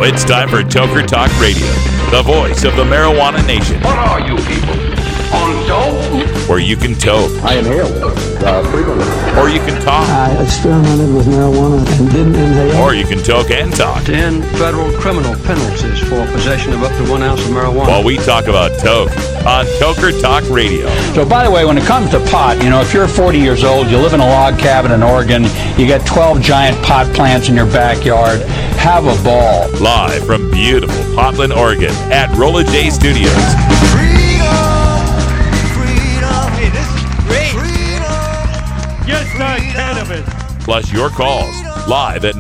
It's time for Toker Talk Radio, the voice of the marijuana nation. What are you people? On dope? Where you can toke. I inhale frequently. Or you can talk. I experimented with marijuana and didn't inhale. Or you can toke and talk. 10 federal criminal penalties for possession of up to 1 ounce of marijuana. While we talk about toke on Toker Talk Radio. So, by the way, when it comes to pot, if you're 40 years old, you live in a log cabin in Oregon, you got 12 giant pot plants in your backyard, have a ball. Live from beautiful Portland, Oregon at Rolla J Studios. Just not cannabis. Plus your calls live at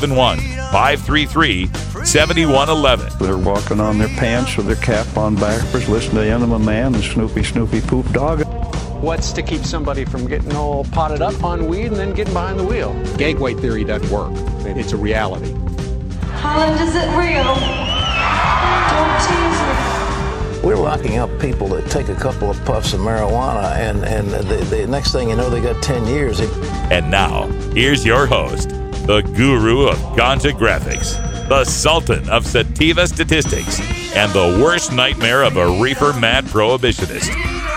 971-533-7111. They're walking on their pants with their cap on backwards, listening to Enema Man and Snoopy Poop Dog. What's to keep somebody from getting all potted up on weed and then getting behind the wheel? Gateway theory doesn't work. It's a reality. Holland, is it real? Don't tease me. We're locking up people that take a couple of puffs of marijuana, and the next thing you know, they got 10 years. And now, here's your host, the guru of ganja graphics, the sultan of sativa statistics, and the worst nightmare of a reefer-mad prohibitionist.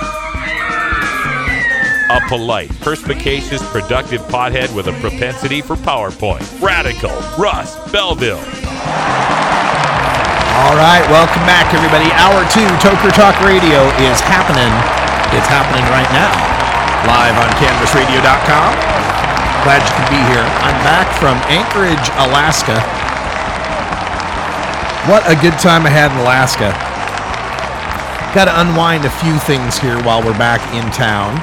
A polite, perspicacious, productive pothead with a propensity for PowerPoint. Radical Russ Belville. All right, welcome back, everybody. Hour 2, Toker Talk Radio is happening. It's happening right now, live on CannabisRadio.com. Glad you could be here. I'm back from Anchorage, Alaska. What a good time I had in Alaska. Got to unwind a few things here while we're back in town.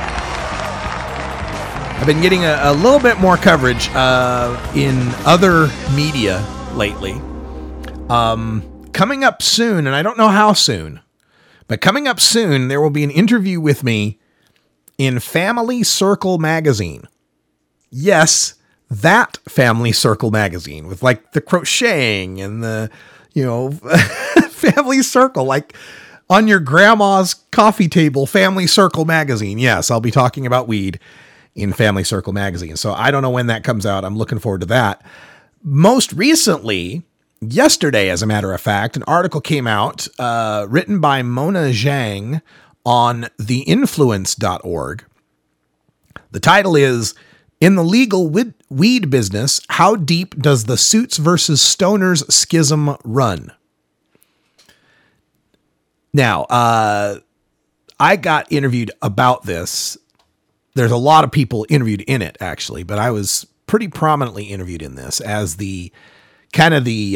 I've been getting a little bit more coverage in other media lately. Coming up soon, and I don't know how soon, but coming up soon, there will be an interview with me in Family Circle magazine. Yes, that Family Circle magazine with like the crocheting and the, Family Circle, like on your grandma's coffee table, Family Circle magazine. Yes, I'll be talking about weed in Family Circle magazine. So I don't know when that comes out. I'm looking forward to that. Most recently, yesterday, as a matter of fact, an article came out written by Mona Zhang on theinfluence.org. The title is, "In the Legal Weed Business, How Deep Does the Suits versus Stoners Schism Run?" Now, I got interviewed about this. There's a lot of people interviewed in it, actually, but I was pretty prominently interviewed in this as the kind of the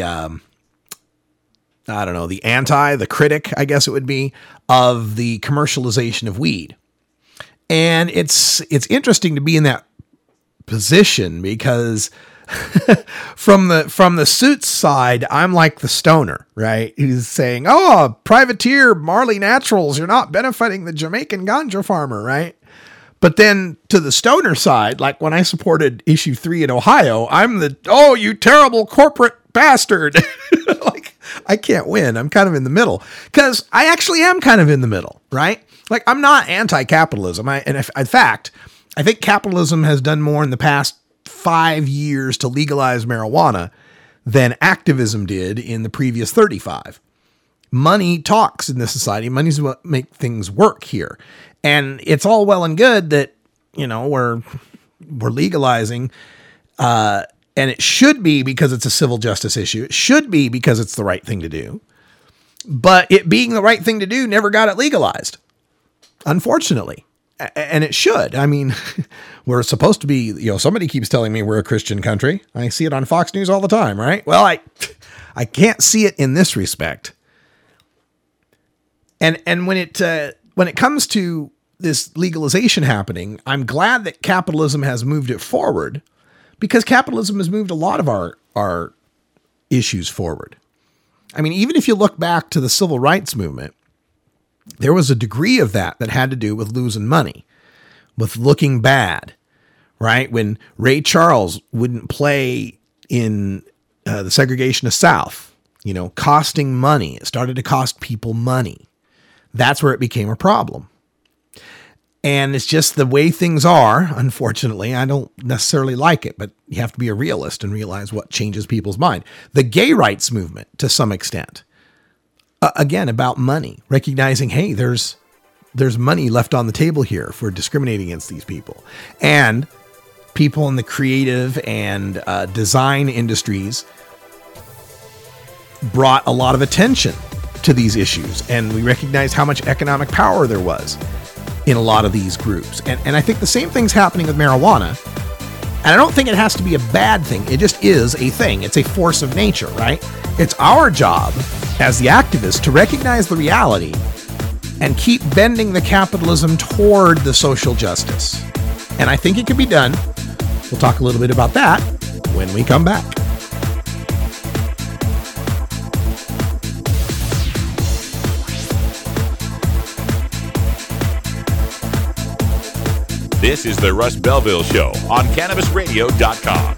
critic, I guess it would be, of the commercialization of weed. And it's interesting to be in that position because from the suits side, I'm like the stoner, right? He's saying, "Oh, privateer Marley Naturals, you're not benefiting the Jamaican ganja farmer," right? But then to the stoner side, like when I supported issue 3 in Ohio, I'm you terrible corporate bastard. Like, I can't win. I'm kind of in the middle because I actually am kind of in the middle, right? Like, I'm not anti-capitalism. In fact, I think capitalism has done more in the past 5 years to legalize marijuana than activism did in the previous 35. Money talks in this society. Money's what makes things work here. And it's all well and good that, we're legalizing, and it should be because it's a civil justice issue. It should be because it's the right thing to do. But it being the right thing to do never got it legalized, unfortunately. And it should. I mean, we're supposed to be, somebody keeps telling me we're a Christian country. I see it on Fox News all the time, right? Well, I can't see it in this respect. And when it comes to this legalization happening, I'm glad that capitalism has moved it forward, because capitalism has moved a lot of our issues forward. I mean, even if you look back to the civil rights movement, there was a degree of that had to do with losing money, with looking bad, right? When Ray Charles wouldn't play in the segregation of South, costing money. It started to cost people money. That's where it became a problem. And it's just the way things are. Unfortunately, I don't necessarily like it, but you have to be a realist and realize what changes people's mind. The gay rights movement, to some extent, again, about money, recognizing, hey, there's money left on the table here for discriminating against these people. And people in the creative and design industries brought a lot of attention to these issues. And we recognize how much economic power there was in a lot of these groups. And I think the same thing's happening with marijuana. And I don't think it has to be a bad thing. It just is a thing. It's a force of nature, right? It's our job as the activists to recognize the reality and keep bending the capitalism toward the social justice. And I think it can be done. We'll talk a little bit about that when we come back. This is the Russ Belville Show on CannabisRadio.com.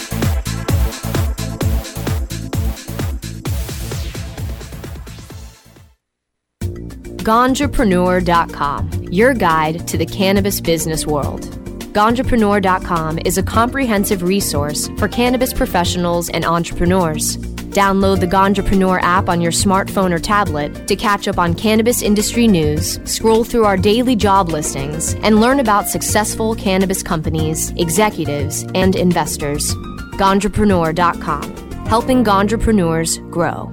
Ganjapreneur.com, your guide to the cannabis business world. Ganjapreneur.com is a comprehensive resource for cannabis professionals and entrepreneurs. Download the Ganjapreneur app on your smartphone or tablet to catch up on cannabis industry news, scroll through our daily job listings, and learn about successful cannabis companies, executives, and investors. Ganjapreneur.com, helping Ganjapreneurs grow.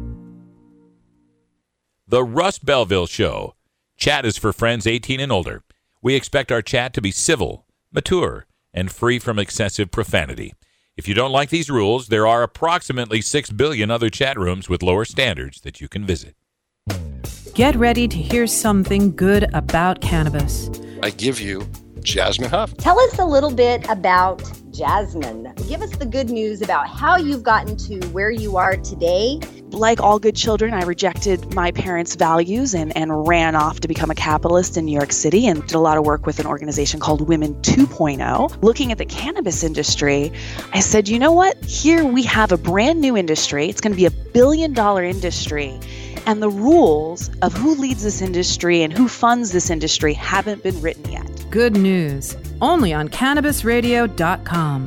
The Russ Belville Show. Chat is for friends 18 and older. We expect our chat to be civil, mature, and free from excessive profanity. If you don't like these rules, there are approximately 6 billion other chat rooms with lower standards that you can visit. Get ready to hear something good about cannabis. I give you Jasmine Huff. Tell us a little bit about Jasmine. Give us the good news about how you've gotten to where you are today. Like all good children, I rejected my parents' values and ran off to become a capitalist in New York City and did a lot of work with an organization called Women 2.0. Looking at the cannabis industry, I said, you know what? Here we have a brand new industry. It's going to be $1 billion industry. And the rules of who leads this industry and who funds this industry haven't been written yet. Good news. Only on CannabisRadio.com.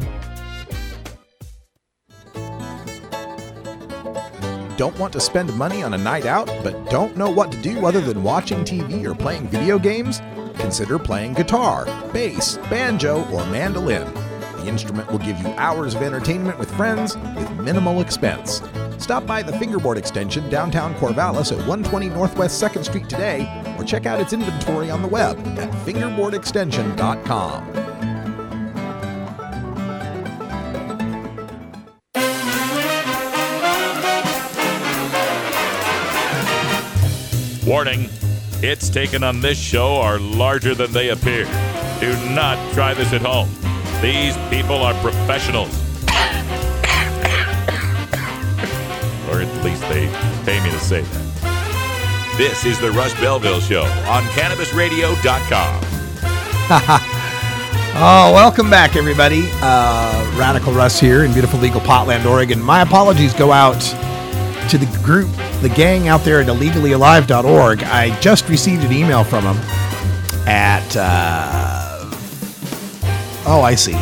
Don't want to spend money on a night out, but don't know what to do other than watching TV or playing video games? Consider playing guitar, bass, banjo, or mandolin. The instrument will give you hours of entertainment with friends with minimal expense. Stop by the Fingerboard Extension downtown Corvallis at 120 Northwest 2nd Street today, or check out its inventory on the web at fingerboardextension.com. Warning, hits taken on this show are larger than they appear. Do not try this at home. These people are professionals. Or at least they pay me to say that. This is the Russ Belville Show on CannabisRadio.com. Oh, welcome back, everybody. Radical Russ here in beautiful legal Portland, Oregon. My apologies go out to the group, the gang out there at illegally-alive.org. I just received an email from them at, I see.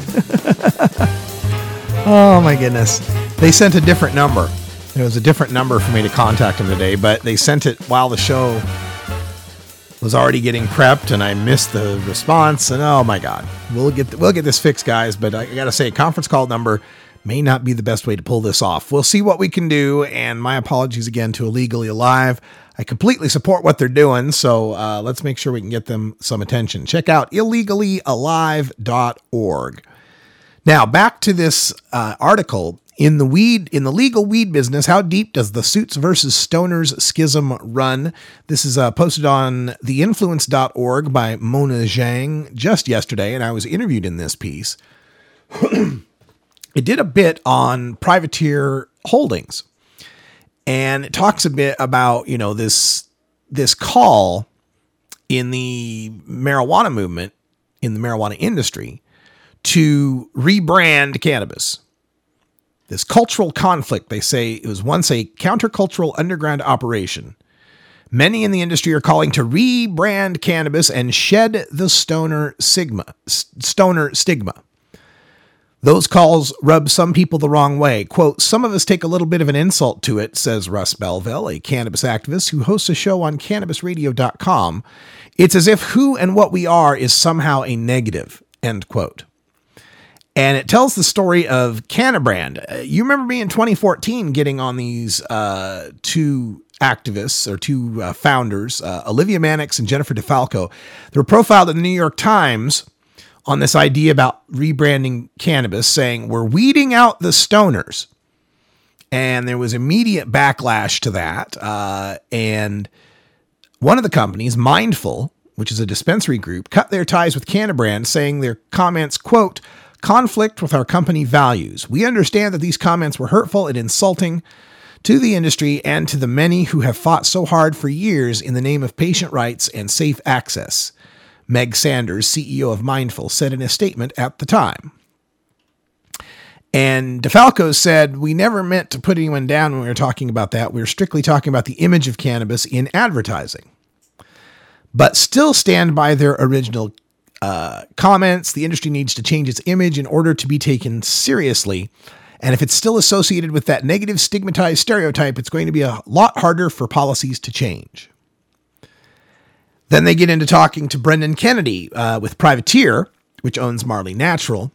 Oh my goodness. They sent a different number. It was a different number for me to contact them today, but they sent it while the show was already getting prepped and I missed the response, and oh my God. We'll get this fixed, guys, but I gotta say, conference call number may not be the best way to pull this off. We'll see what we can do, and my apologies again to Illegally Alive. I completely support what they're doing, so let's make sure we can get them some attention. Check out illegally-alive.org. Now, back to this article. In the legal weed business, how deep does the Suits versus Stoners schism run? This is posted on theinfluence.org by Mona Zhang just yesterday, and I was interviewed in this piece. It did a bit on privateer holdings, and it talks a bit about, this call in the marijuana movement, in the marijuana industry, to rebrand cannabis. This cultural conflict, they say, it was once a countercultural underground operation. Many in the industry are calling to rebrand cannabis and shed the stoner stigma. Those calls rub some people the wrong way. Quote, some of us take a little bit of an insult to it, says Russ Belville, a cannabis activist who hosts a show on cannabisradio.com. It's as if who and what we are is somehow a negative, end quote. And it tells the story of Cannabrand. You remember me in 2014 getting on these two activists or two founders, Olivia Mannix and Jennifer DeFalco. They were profiled in the New York Times on this idea about rebranding cannabis, saying we're weeding out the stoners. And there was immediate backlash to that. And one of the companies, Mindful, which is a dispensary group, cut their ties with Cannabrand, saying their comments, quote, conflict with our company values. We understand that these comments were hurtful and insulting to the industry and to the many who have fought so hard for years in the name of patient rights and safe access. Meg Sanders, CEO of Mindful, said in a statement at the time. And DeFalco said, we never meant to put anyone down when we were talking about that. We were strictly talking about the image of cannabis in advertising. But still stand by their original comments. The industry needs to change its image in order to be taken seriously. And if it's still associated with that negative stigmatized stereotype, it's going to be a lot harder for policies to change. Then they get into talking to Brendan Kennedy with Privateer, which owns Marley Natural.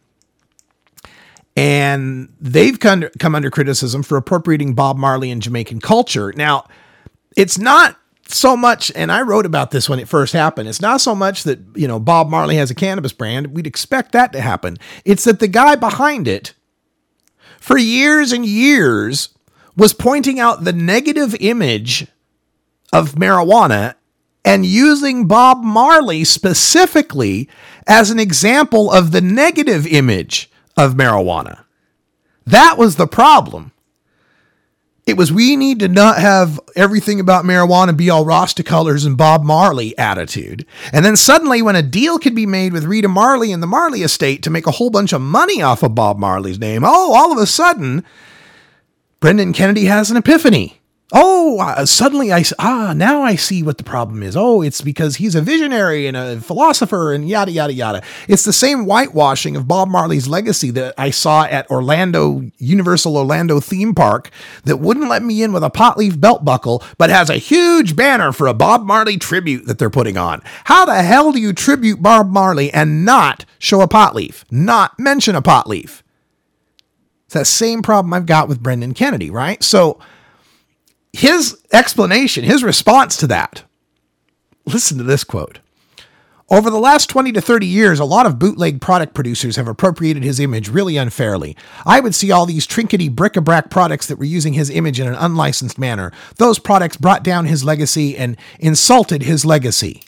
And they've come under criticism for appropriating Bob Marley and Jamaican culture. Now, it's not so much, and I wrote about this when it first happened, it's not so much that, you know, Bob Marley has a cannabis brand. We'd expect that to happen. It's that the guy behind it, for years and years, was pointing out the negative image of marijuana and using Bob Marley specifically as an example of the negative image of marijuana. That was the problem. It was, we need to not have everything about marijuana be all Rasta colors and Bob Marley attitude. And then suddenly when a deal could be made with Rita Marley and the Marley estate to make a whole bunch of money off of Bob Marley's name, all of a sudden, Brendan Kennedy has an epiphany. Suddenly now I see what the problem is. It's because he's a visionary and a philosopher and yada, yada, yada. It's the same whitewashing of Bob Marley's legacy that I saw at Universal Orlando theme park that wouldn't let me in with a pot leaf belt buckle, but has a huge banner for a Bob Marley tribute that they're putting on. How the hell do you tribute Bob Marley and not show a pot leaf, not mention a pot leaf? It's that same problem I've got with Brendan Kennedy, right? So his explanation, his response to that, listen to this quote. Over the last 20 to 30 years, a lot of bootleg product producers have appropriated his image really unfairly. I would see all these trinkety bric-a-brac products that were using his image in an unlicensed manner. Those products brought down his legacy and insulted his legacy.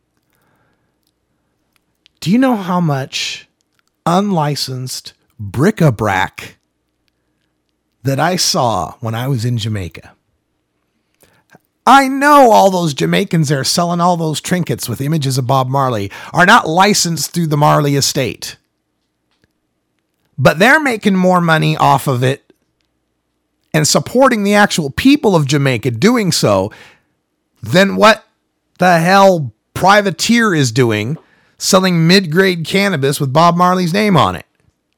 Do you know how much unlicensed bric-a-brac that I saw when I was in Jamaica? I know all those Jamaicans there selling all those trinkets with images of Bob Marley are not licensed through the Marley estate. But they're making more money off of it and supporting the actual people of Jamaica doing so than what the hell Privateer is doing, selling mid-grade cannabis with Bob Marley's name on it.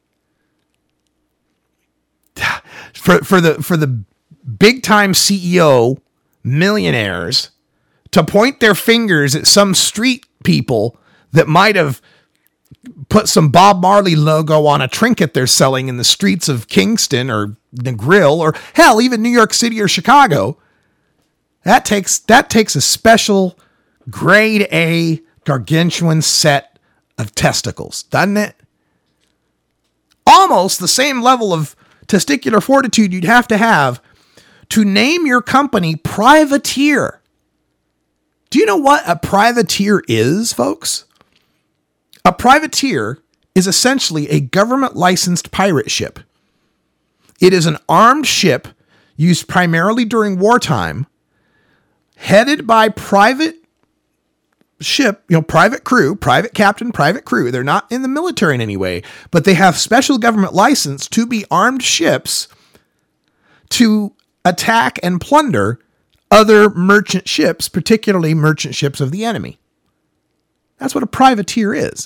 For the big-time CEO millionaires to point their fingers at some street people that might have put some Bob Marley logo on a trinket they're selling in the streets of Kingston or the Grill or hell, even New York City or Chicago, that takes a special grade A gargantuan set of testicles, doesn't it? Almost the same level of testicular fortitude you'd have to name your company Privateer. Do you know what a privateer is, folks? A privateer is essentially a government-licensed pirate ship. It is an armed ship used primarily during wartime, headed by private ship, private crew, private captain, private crew. They're not in the military in any way, but they have special government license to be armed ships to attack and plunder other merchant ships, particularly merchant ships of the enemy. That's what a privateer is.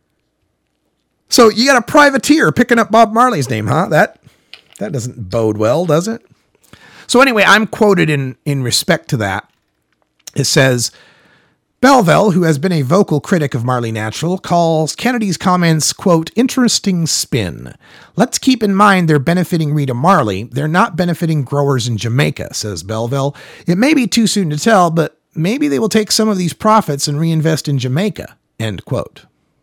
So you got a privateer picking up Bob Marley's name, huh? That doesn't bode well, does it? So anyway, I'm quoted in respect to that. It says, Belville, who has been a vocal critic of Marley Natural, calls Kennedy's comments, quote, interesting spin. Let's keep in mind they're benefiting Rita Marley. They're not benefiting growers in Jamaica, says Belville. It may be too soon to tell, but maybe they will take some of these profits and reinvest in Jamaica, end quote.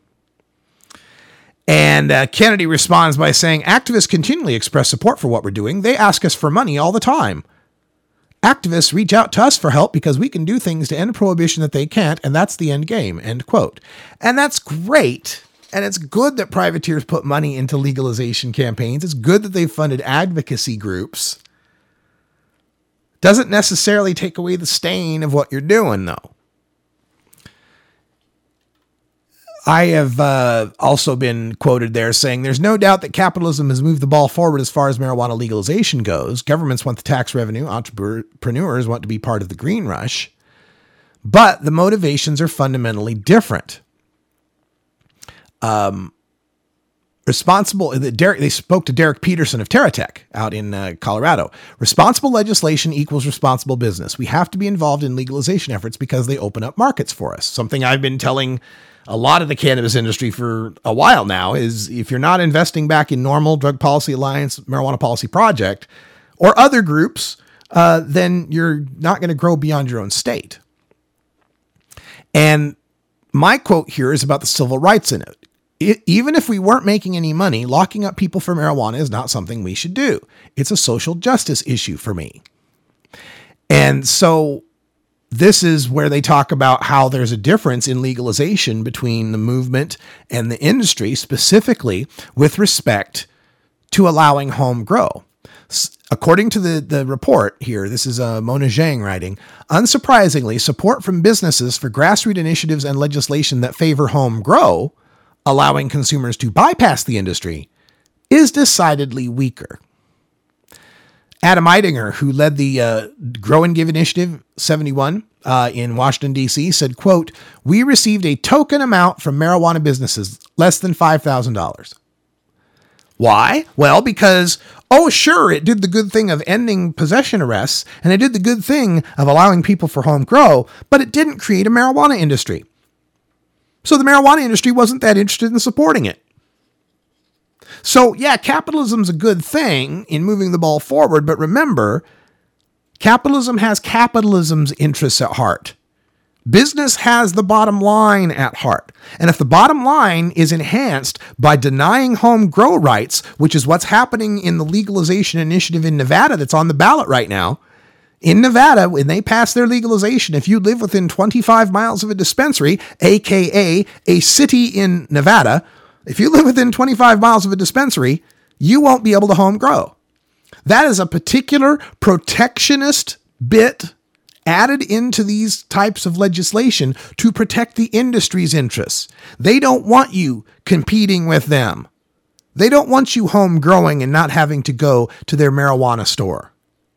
And Kennedy responds by saying, activists continually express support for what we're doing. They ask us for money all the time. Activists reach out to us for help because we can do things to end prohibition that they can't, and that's the end game, end quote. And that's great. And it's good that privateers put money into legalization campaigns. It's good that they've funded advocacy groups. Doesn't necessarily take away the stain of what you're doing, though. I have also been quoted there saying, there's no doubt that capitalism has moved the ball forward as far as marijuana legalization goes. Governments want the tax revenue. Entrepreneurs want to be part of the green rush. But the motivations are fundamentally different. They spoke to Derek Peterson of TerraTech out in Colorado. Responsible legislation equals responsible business. We have to be involved in legalization efforts because they open up markets for us. Something I've been telling a lot of the cannabis industry for a while now is if you're not investing back in NORML, Drug Policy Alliance, Marijuana Policy Project, or other groups, then you're not going to grow beyond your own state. And my quote here is about the civil rights in it. Even if we weren't making any money, locking up people for marijuana is not something we should do. It's a social justice issue for me. And so this is where they talk about how there's a difference in legalization between the movement and the industry, specifically with respect to allowing home grow. According to the report here, this is Mona Zhang writing, unsurprisingly, support from businesses for grassroots initiatives and legislation that favor home grow, allowing consumers to bypass the industry, is decidedly weaker. Adam Eidinger, who led the Grow and Give Initiative 71 in Washington, D.C., said, quote, we received a token amount from marijuana businesses, less than $5,000. Why? Well, because, oh, sure, it did the good thing of ending possession arrests, and it did the good thing of allowing people for home grow, but it didn't create a marijuana industry. So the marijuana industry wasn't that interested in supporting it. So, yeah, capitalism's a good thing in moving the ball forward, but remember, capitalism has capitalism's interests at heart. Business has the bottom line at heart. And if the bottom line is enhanced by denying home grow rights, which is what's happening in the legalization initiative in Nevada that's on the ballot right now, in Nevada, when they pass their legalization, if you live within 25 miles of a dispensary, aka a city in Nevada, if you live within 25 miles of a dispensary, you won't be able to home grow. That is a particular protectionist bit added into these types of legislation to protect the industry's interests. They don't want you competing with them. They don't want you home growing and not having to go to their marijuana store.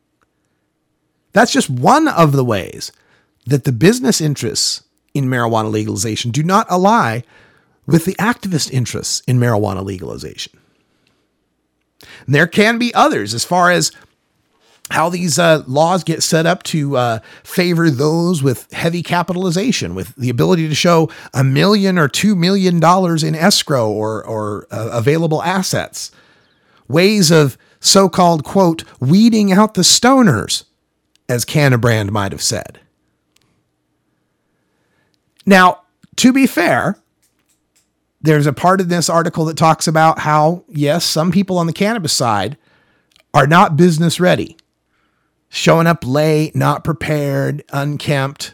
That's just one of the ways that the business interests in marijuana legalization do not ally with the activist interests in marijuana legalization. And there can be others as far as how these laws get set up to favor those with heavy capitalization, with the ability to show $1 million or $2 million in escrow or available assets. Ways of so-called, quote, weeding out the stoners, as Cannabrand might have said. Now, to be fair, there's a part of this article that talks about how, yes, some people on the cannabis side are not business ready. Showing up late, not prepared, unkempt.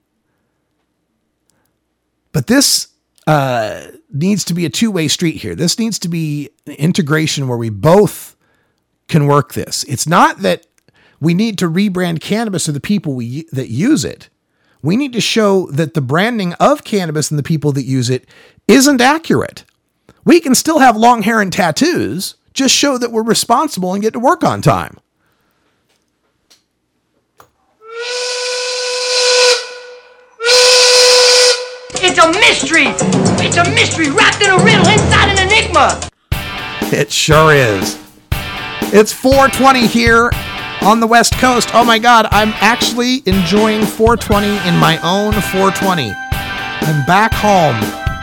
But this needs to be a two-way street here. This needs to be an integration where we both can work this. It's not that we need to rebrand cannabis to the people that use it. We need to show that the branding of cannabis and the people that use it isn't accurate. We can still have long hair and tattoos, just show that we're responsible and get to work on time. It's a mystery! It's a mystery wrapped in a riddle inside an enigma! It sure is. It's 4:20 here on the West Coast. Oh my God, I'm actually enjoying 4:20 in my own 4:20. I'm back home.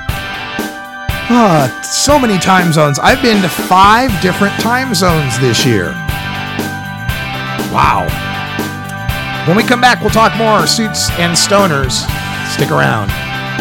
So many time zones. I've been to 5 different time zones this year. Wow. When we come back, we'll talk more Suits and Stoners. Stick around.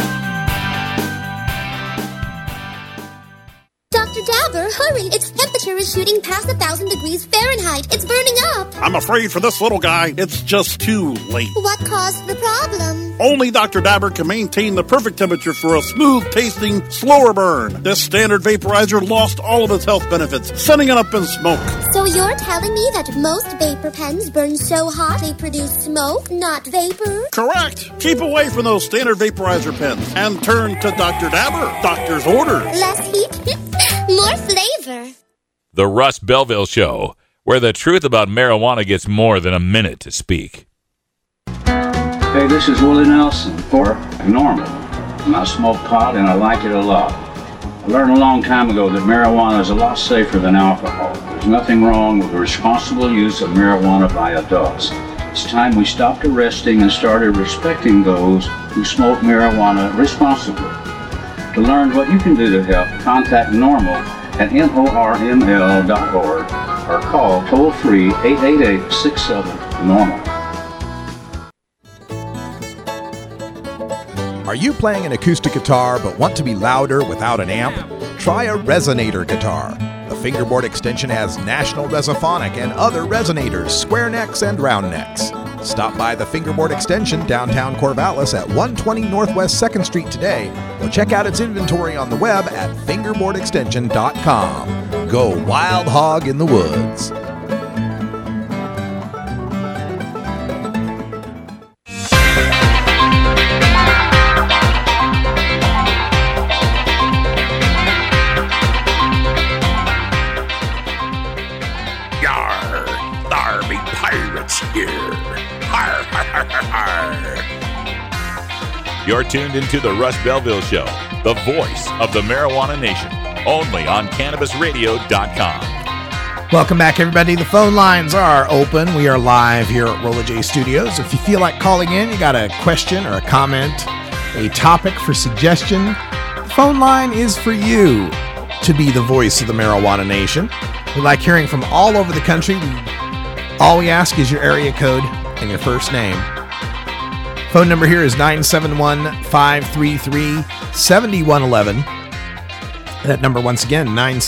Dr. Dabber, hurry! Its temperature is shooting past 1,000 degrees Fahrenheit. It's burning up. I'm afraid for this little guy, it's just too late. What caused the problem? Only Dr. Dabber can maintain the perfect temperature for a smooth-tasting, slower burn. This standard vaporizer lost all of its health benefits, sending it up in smoke. So you're telling me that most vapor pens burn so hot they produce smoke, not vapor? Correct. Keep away from those standard vaporizer pens and turn to Dr. Dabber. Doctor's orders. Less heat, more flavor. The Russ Belville Show, where the truth about marijuana gets more than a minute to speak. Hey, this is Willie Nelson for NORML. And I smoke pot and I like it a lot. I learned a long time ago that marijuana is a lot safer than alcohol. There's nothing wrong with the responsible use of marijuana by adults. It's time we stopped arresting and started respecting those who smoke marijuana responsibly. To learn what you can do to help, contact NORML at NORML.org or call toll-free 888-67-NORML. Are you playing an acoustic guitar but want to be louder without an amp? Try a resonator guitar. The fingerboard extension has National Resophonic and other resonators, square necks and round necks. Stop by the Fingerboard Extension downtown Corvallis at 120 Northwest 2nd Street today, or check out its inventory on the web at fingerboardextension.com. Go wild hog in the woods. You're tuned into the Russ Belville Show, the voice of the marijuana nation, only on CannabisRadio.com. Welcome back, everybody. The phone lines are open. We are live here at Rolla J Studios. If you feel like calling in, you got a question or a comment, a topic for suggestion, the phone line is for you to be the voice of the marijuana nation. We like hearing from all over the country. All we ask is your area code and your first name. Phone number here is 971-533-7111. That number once again,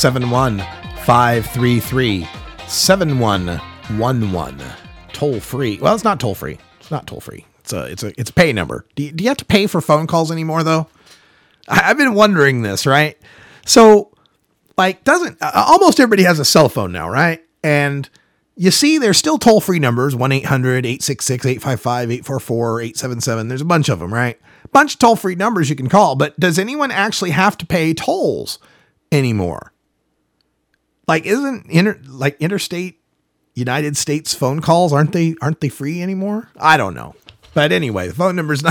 971-533-7111. Toll free. Well, it's not toll free. It's not toll free. It's a pay number. Do you have to pay for phone calls anymore though? I've been wondering this, right? So, like, almost everybody has a cell phone now, right? And you see, there's still toll-free numbers, 1-800-866-855-844-877. There's a bunch of them, right? Bunch of toll-free numbers you can call, but does anyone actually have to pay tolls anymore? Like, isn't interstate United States phone calls, aren't they free anymore? I don't know. But anyway, the phone number is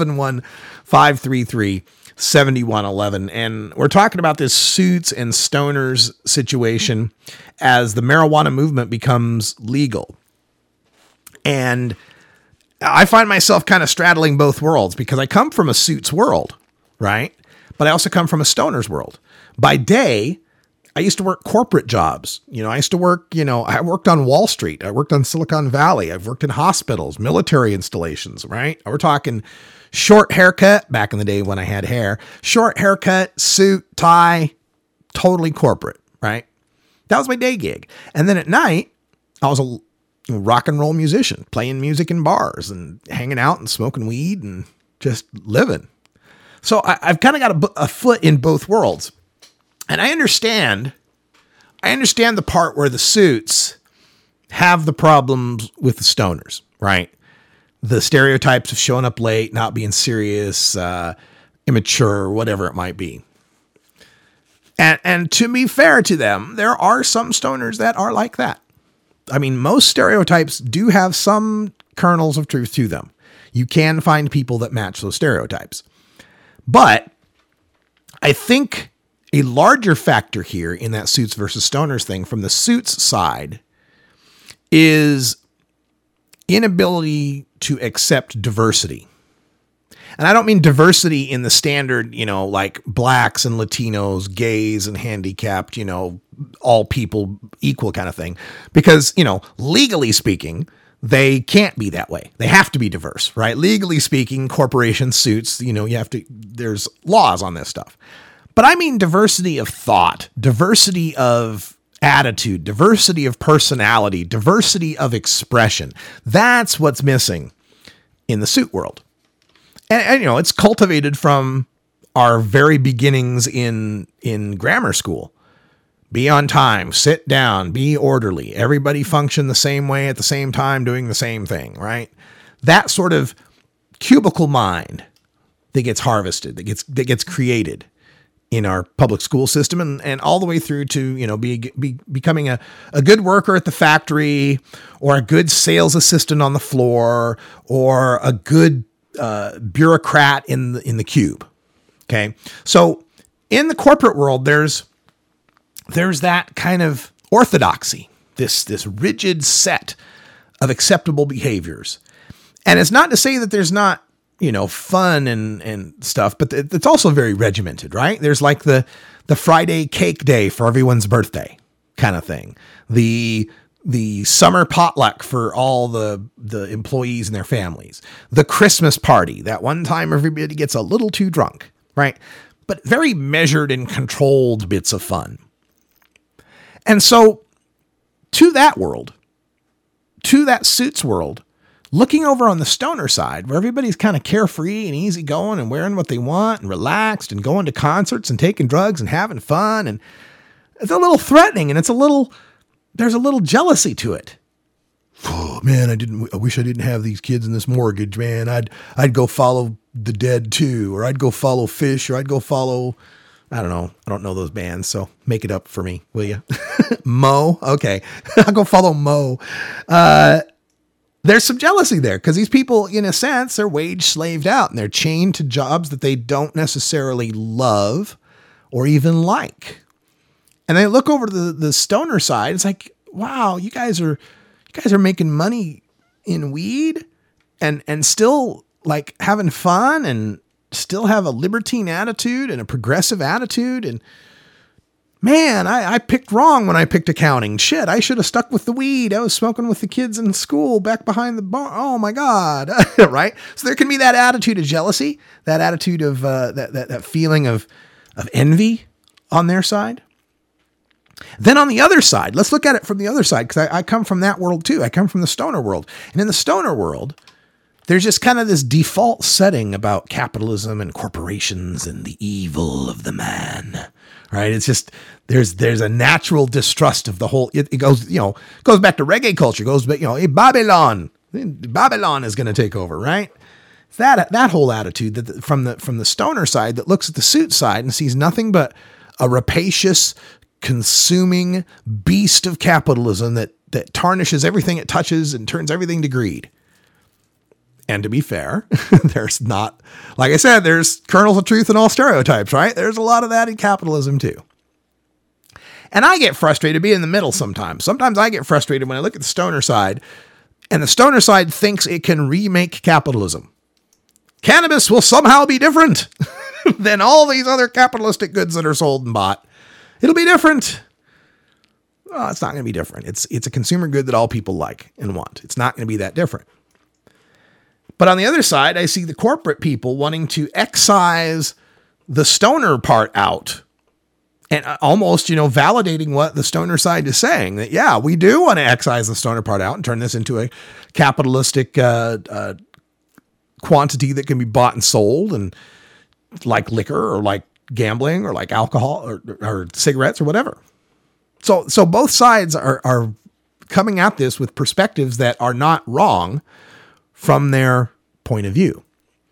971-533-7111. And we're talking about this Suits and Stoners situation as the marijuana movement becomes legal. And I find myself kind of straddling both worlds because I come from a Suits world, right? But I also come from a Stoners world. By day, I used to work corporate jobs. I used to work, I worked on Wall Street. I worked on Silicon Valley. I've worked in hospitals, military installations, right? We're talking short haircut back in the day when I had hair, short haircut, suit, tie, totally corporate, right? That was my day gig. And then at night, I was a rock and roll musician, playing music in bars and hanging out and smoking weed and just living. So I've kind of got a foot in both worlds. And I understand the part where the Suits have the problems with the Stoners, right? The stereotypes of showing up late, not being serious, immature, whatever it might be. And to be fair to them, there are some Stoners that are like that. I mean, most stereotypes do have some kernels of truth to them. You can find people that match those stereotypes. But I think a larger factor here in that suits versus stoners thing from the suits side is inability to accept diversity. And I don't mean diversity in the standard, like blacks and Latinos, gays and handicapped, all people equal kind of thing. Because, legally speaking, they can't be that way. They have to be diverse, right? Legally speaking, corporation suits, there's laws on this stuff. But I mean diversity of thought, diversity of attitude, diversity of personality, diversity of expression. That's what's missing in the suit world. And it's cultivated from our very beginnings in grammar school. Be on time, sit down, be orderly. Everybody function the same way at the same time, doing the same thing, right? That sort of cubicle mind that gets harvested, that gets created in our public school system and all the way through to, becoming a good worker at the factory or a good sales assistant on the floor or a good bureaucrat in the cube. Okay. So in the corporate world, there's that kind of orthodoxy, this rigid set of acceptable behaviors. And it's not to say that there's not, fun and stuff, but it's also very regimented, right? There's like the Friday cake day for everyone's birthday kind of thing. The summer potluck for all the employees and their families, the Christmas party, that one time everybody gets a little too drunk, right? But very measured and controlled bits of fun. And so to that world, to that suits world, looking over on the stoner side where everybody's kind of carefree and easygoing and wearing what they want and relaxed and going to concerts and taking drugs and having fun. And it's a little threatening and there's a little jealousy to it. Oh man, I wish I didn't have these kids in this mortgage, man. I'd go follow the Dead too, or I'd go follow Fish, or I'd go follow, I don't know. I don't know those bands. So make it up for me, will you? Mo. Okay. I'll go follow Mo. There's some jealousy there because these people, in a sense, are wage slaved out and they're chained to jobs that they don't necessarily love or even like. And they look over to the stoner side. It's like, wow, you guys are making money in weed and still like having fun and still have a libertine attitude and a progressive attitude. And man, I picked wrong when I picked accounting. Shit, I should have stuck with the weed. I was smoking with the kids in school back behind the bar. Oh my God. Right. So there can be that attitude of jealousy, that attitude of that feeling of envy on their side. Then on the other side, let's look at it from the other side, because I come from that world too. I come from the stoner world. And in the stoner world, there's just kind of this default setting about capitalism and corporations and the evil of the man, right? It's just, there's a natural distrust of the whole, it goes, goes back to reggae culture, goes back, Babylon is going to take over, right? It's that whole attitude that from the stoner side that looks at the suit side and sees nothing but a rapacious, consuming beast of capitalism that tarnishes everything it touches and turns everything to greed. And to be fair, there's not, like I said, there's kernels of truth in all stereotypes, right? There's a lot of that in capitalism too. And I get frustrated being in the middle sometimes. Sometimes I get frustrated when I look at the stoner side and the stoner side thinks it can remake capitalism. Cannabis will somehow be different than all these other capitalistic goods that are sold and bought. It'll be different. Oh, it's not going to be different. It's a consumer good that all people like and want. It's not going to be that different. But on the other side, I see the corporate people wanting to excise the stoner part out and almost, validating what the stoner side is saying, that, yeah, we do want to excise the stoner part out and turn this into a capitalistic quantity that can be bought and sold, and like liquor or like gambling or like alcohol or cigarettes or whatever. So both sides are coming at this with perspectives that are not wrong from their point of view.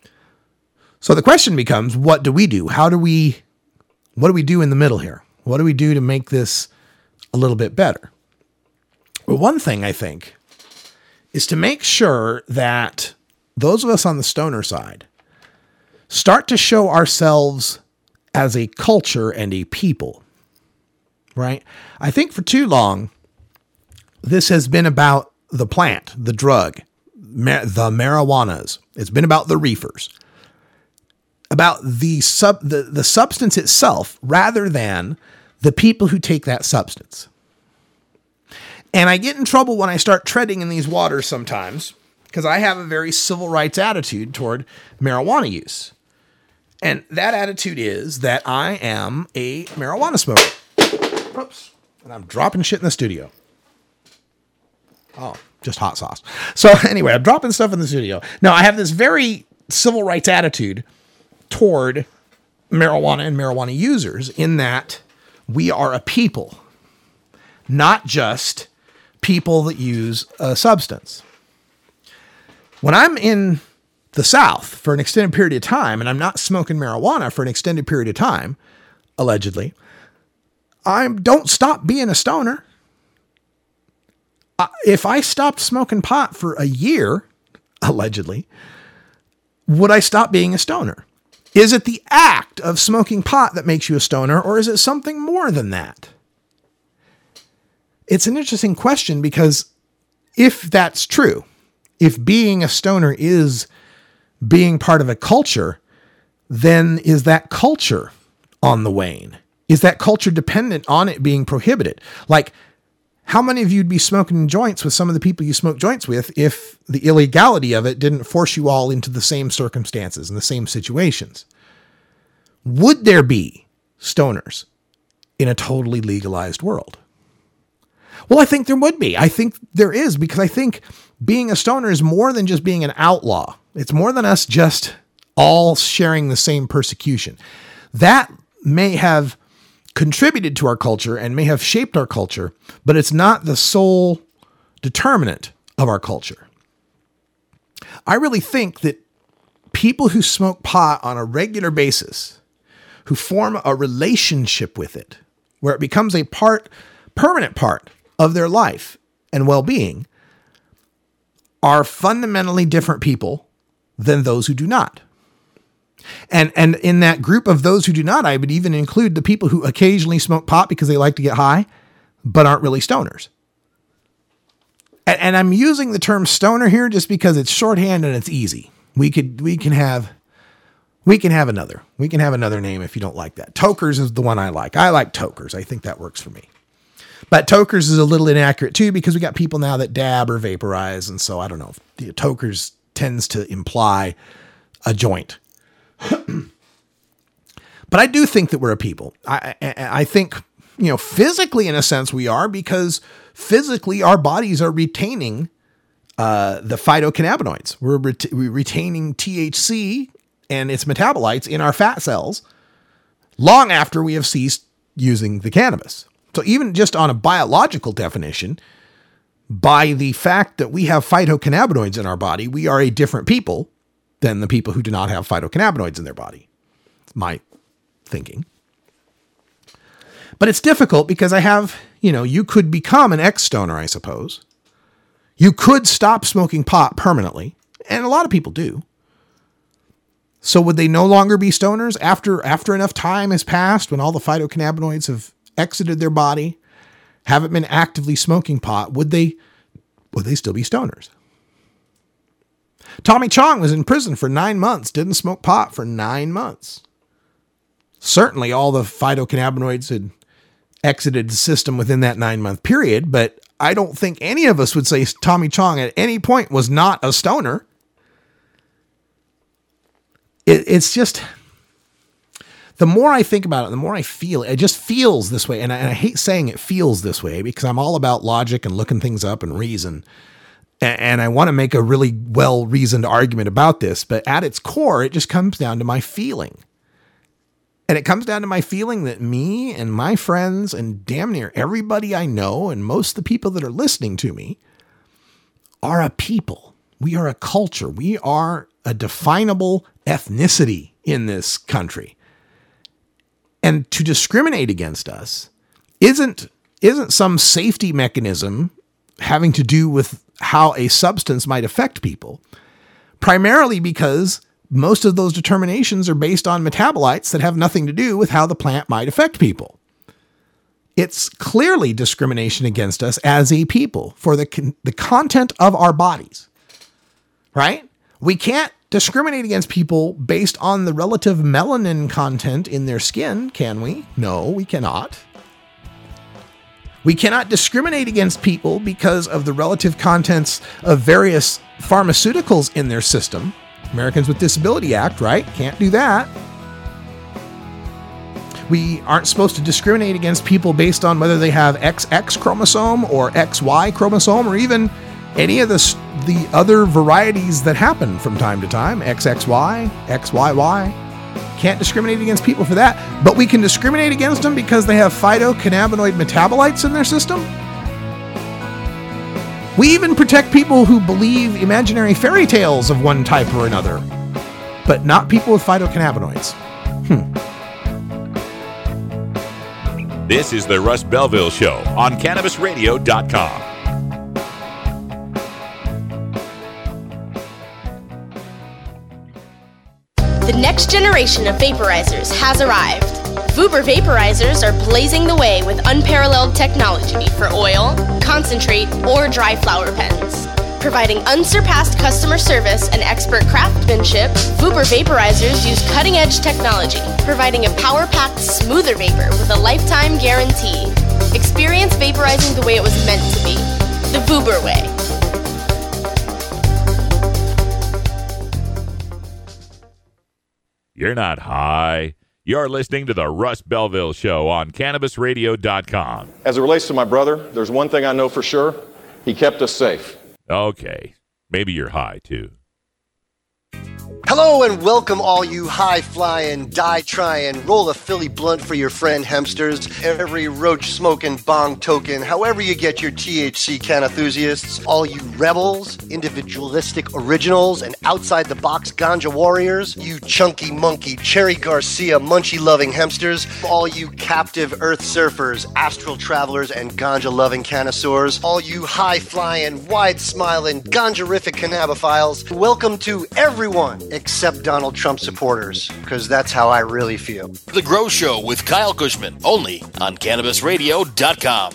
So the question becomes, what do we do? What do we do in the middle here? What do we do to make this a little bit better? Well, one thing I think is to make sure that those of us on the stoner side start to show ourselves as a culture and a people, right? I think for too long, this has been about the plant, the drug, the marijuanas. It's been about the reefers, about the substance itself, rather than the people who take that substance. And I get in trouble when I start treading in these waters sometimes, because I have a very civil rights attitude toward marijuana use. And that attitude is that I am a marijuana smoker. Oops. And I'm dropping shit in the studio. Oh, just hot sauce. So anyway, I'm dropping stuff in the studio. Now, I have this very civil rights attitude toward marijuana and marijuana users, in that we are a people, not just people that use a substance. When I'm in the South for an extended period of time, and I'm not smoking marijuana for an extended period of time, allegedly, I don't stop being a stoner. If I stopped smoking pot for a year, allegedly, would I stop being a stoner? Is it the act of smoking pot that makes you a stoner, or is it something more than that? It's an interesting question, because if that's true, if being a stoner is being part of a culture, then is that culture on the wane? Is that culture dependent on it being prohibited? Like, how many of you would be smoking joints with some of the people you smoke joints with if the illegality of it didn't force you all into the same circumstances and the same situations? Would there be stoners in a totally legalized world? Well, I think there would be. I think there is, because I think being a stoner is more than just being an outlaw. It's more than us just all sharing the same persecution. That may have contributed to our culture and may have shaped our culture, but it's not the sole determinant of our culture. I really think that people who smoke pot on a regular basis, who form a relationship with it, where it becomes a permanent part of their life and well-being, are fundamentally different people than those who do not. And in that group of those who do not, I would even include the people who occasionally smoke pot because they like to get high, but aren't really stoners. And I'm using the term stoner here just because it's shorthand and it's easy. We can have another name if you don't like that. Tokers is the one I like. I like tokers. I think that works for me. But tokers is a little inaccurate too, because we got people now that dab or vaporize. And so I don't know, tokers tends to imply a joint. But I do think that we're a people. I think, physically in a sense we are, because physically our bodies are retaining the phytocannabinoids. We're retaining THC and its metabolites in our fat cells long after we have ceased using the cannabis. So even just on a biological definition, by the fact that we have phytocannabinoids in our body, we are a different people than the people who do not have phytocannabinoids in their body. It's my thinking. But it's difficult because you could become an ex-stoner, I suppose. You could stop smoking pot permanently, and a lot of people do. So would they no longer be stoners after enough time has passed, when all the phytocannabinoids have exited their body, haven't been actively smoking pot? Would they still be stoners? Tommy Chong was in prison for 9 months, didn't smoke pot for 9 months. Certainly all the phytocannabinoids had exited the system within that 9-month period, but I don't think any of us would say Tommy Chong at any point was not a stoner. It's just, the more I think about it, the more I feel it. It just feels this way. And I hate saying it feels this way, because I'm all about logic and looking things up and reason. And I want to make a really well-reasoned argument about this. But at its core, it just comes down to my feeling. And it comes down to my feeling that me and my friends and damn near everybody I know, and most of the people that are listening to me, are a people. We are a culture. We are a definable ethnicity in this country. And to discriminate against us isn't some safety mechanism having to do with how a substance might affect people, primarily because most of those determinations are based on metabolites that have nothing to do with how the plant might affect people. It's clearly discrimination against us as a people for the content of our bodies, right? We can't discriminate against people based on the relative melanin content in their skin, can we? No, we cannot. We cannot discriminate against people because of the relative contents of various pharmaceuticals in their system. Americans with Disability Act, right? Can't do that. We aren't supposed to discriminate against people based on whether they have XX chromosome or XY chromosome or even any of the other varieties that happen from time to time, XXY, XYY. Can't discriminate against people for that, but we can discriminate against them because they have phytocannabinoid metabolites in their system. We even protect people who believe imaginary fairy tales of one type or another, but not people with phytocannabinoids. This is the Russ Belville Show on CannabisRadio.com. The next generation of vaporizers has arrived. Vuber vaporizers are blazing the way with unparalleled technology for oil, concentrate, or dry flower pens. Providing unsurpassed customer service and expert craftsmanship, Vuber vaporizers use cutting-edge technology, providing a power-packed, smoother vapor with a lifetime guarantee. Experience vaporizing the way it was meant to be, the Vuber way. You're not high. You're listening to the Russ Belville Show on CannabisRadio.com. As it relates to my brother, there's one thing I know for sure. He kept us safe. Okay, maybe you're high, too. Hello and welcome all you high-flying, die-trying, roll-a-Philly blunt for your friend hempsters, every roach-smoking bong token, however you get your THC can enthusiasts, all you rebels, individualistic originals, and outside-the-box ganja warriors, you chunky monkey, Cherry Garcia, munchie-loving hempsters, all you captive earth surfers, astral travelers, and ganja-loving connoisseurs, all you high-flying, wide-smiling, ganja-rific cannabophiles, welcome to everyone except Donald Trump supporters, because that's how I really feel. The Grow Show with Kyle Cushman, only on CannabisRadio.com.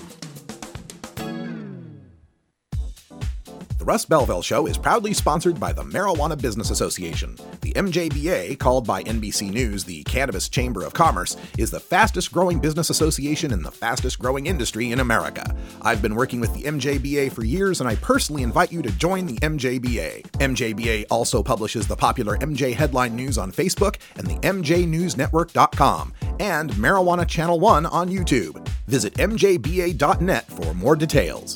The Russ Belville Show is proudly sponsored by the Marijuana Business Association. The MJBA, called by NBC News the Cannabis Chamber of Commerce, is the fastest growing business association in the fastest growing industry in America. I've been working with the MJBA for years, and I personally invite you to join the MJBA. MJBA also publishes the popular MJ Headline News on Facebook and the MJNewsNetwork.com, and Marijuana Channel 1 on YouTube. Visit mjba.net for more details.